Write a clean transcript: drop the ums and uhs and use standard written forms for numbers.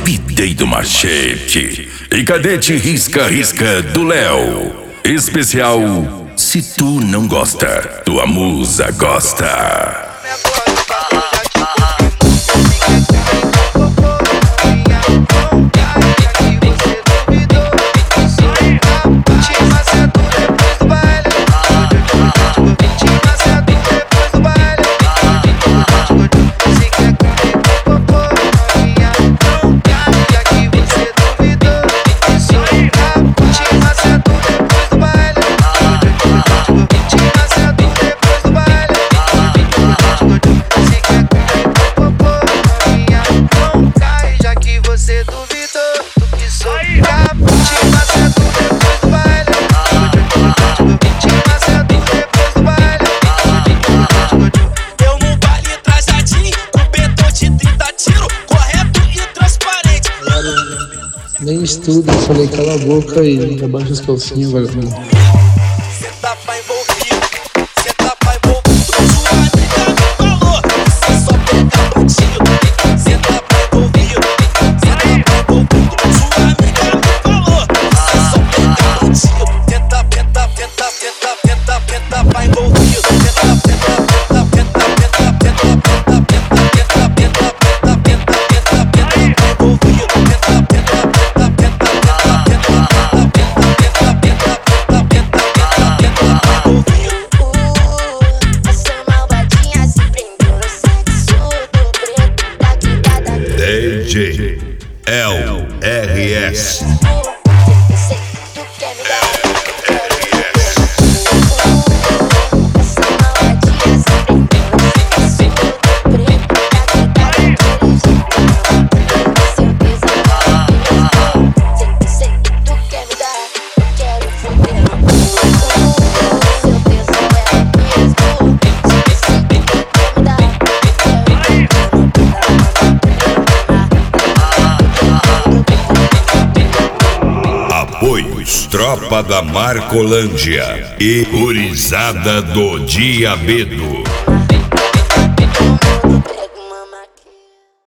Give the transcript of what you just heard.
Videi do Machete e Cadete Risca Risca do Léo. Especial Se Tu Não Gosta, Tua Musa Gosta. Nem estudo, eu falei, cala a boca e abaixa os calcinhos, vagabundo. Cê tá pra envolvido, cê tá pra envolvido. Sua amiga me falou, cê só pega batido. Cê tá pra envolvido, cê tá pra envolvido. Sua amiga me falou, cê só pega batido. Tenta pra envolvido. DJ LRS. Apoios Tropa da Marcolândia e Gurizada do Diabedo.